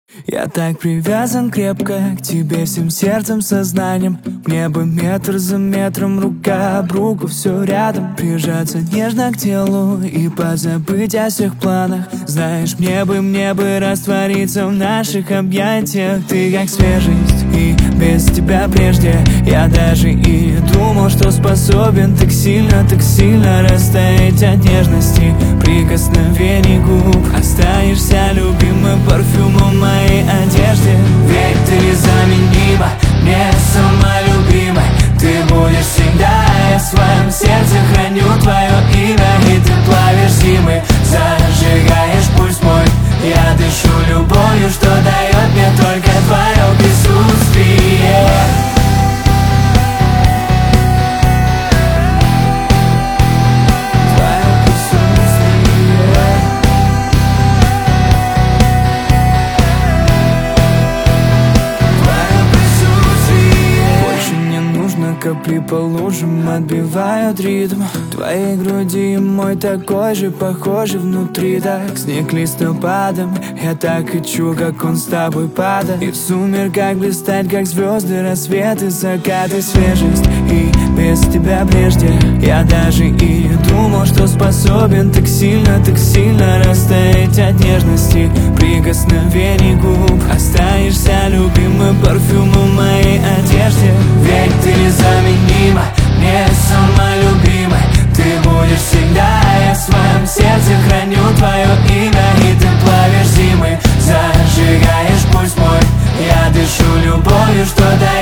Я так привязан крепко к тебе всем сердцем, сознанием. Мне бы метр за метром, рука об руку, все рядом. Прижаться нежно к телу и позабыть о всех планах. Знаешь, мне бы раствориться в наших объятиях. Ты как свежесть, и без тебя прежде я даже и не думал, что способен так сильно растаять от нежности, прикосновений губ. Останешься любимым парфюмом моей одежде. Ведь ты незаменима, мне сама любимой. Ты будешь всегда, я в своем сердце храню твое имя. И ты плавишь зимы, зажигаешь пульс мой. Я дышу любовью, что дает мне только твое присутствие. Капли по лужам отбивают ритм твоей груди, мой такой же, похожий внутри. Так снег листопадом, я так хочу, как он с тобой падает. И в сумерках блистать, как звезды, рассветы, закаты, свежесть. И без тебя прежде я даже и не думал, что способен так сильно растаять от нежности, прикосновений губ. Останешься любимым парфюмом моей одежде. Ведь ты незаменима, мне сама любимой. Ты будешь всегда, я в своем сердце храню твое имя. И ты плавишь зимы, зажигаешь пульс мой. Я дышу любовью, что дает